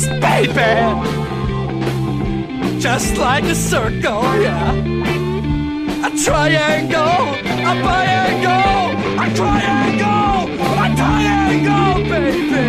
house, baby. Just like a circle, yeah. A triangle, a biangle, a triangle, a triangle, baby.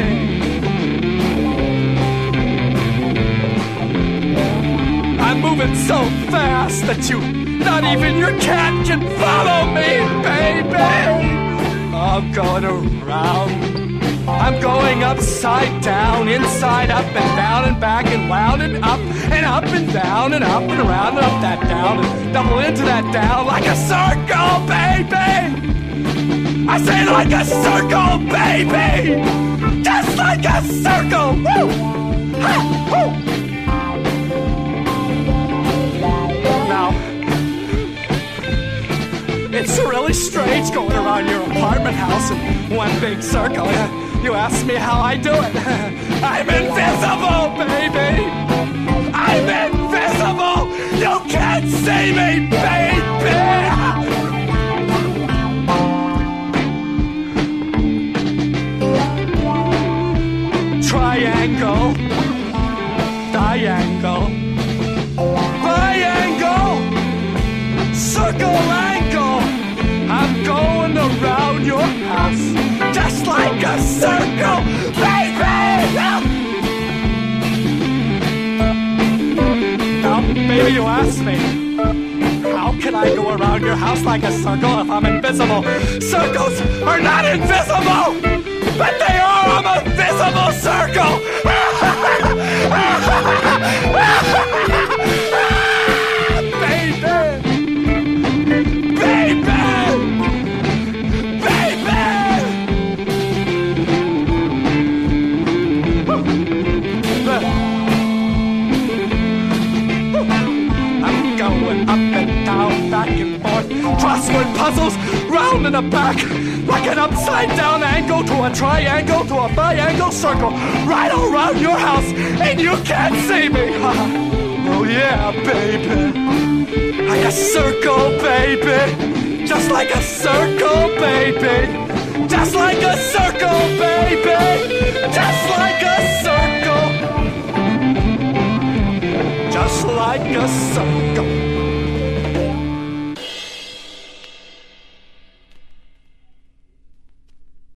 I'm moving so fast that not even your cat can follow me, baby. I'm going around. I'm going upside down, inside, up and down and back and round and up and down and up and around and up that down and double into that down like a circle, baby. I say like a circle, baby. Just like a circle. Woo! Ha! Woo! Now, it's really strange going around your apartment house in one big circle. You ask me how I do it. I'm invisible, baby. I'm invisible. You can't see me, baby. Triangle, diangle, biangle, circle angle. I'm going around your house just like a circle, baby! Now, maybe you ask me, how can I go around your house like a circle if I'm invisible? Circles are not invisible, but they are. I'm a visible circle! Crossword puzzles round and a back, like an upside down angle to a triangle to a biangle circle, right around your house, and you can't see me. Oh yeah, baby. Like a circle, baby. Just like a circle, baby. Just like a circle,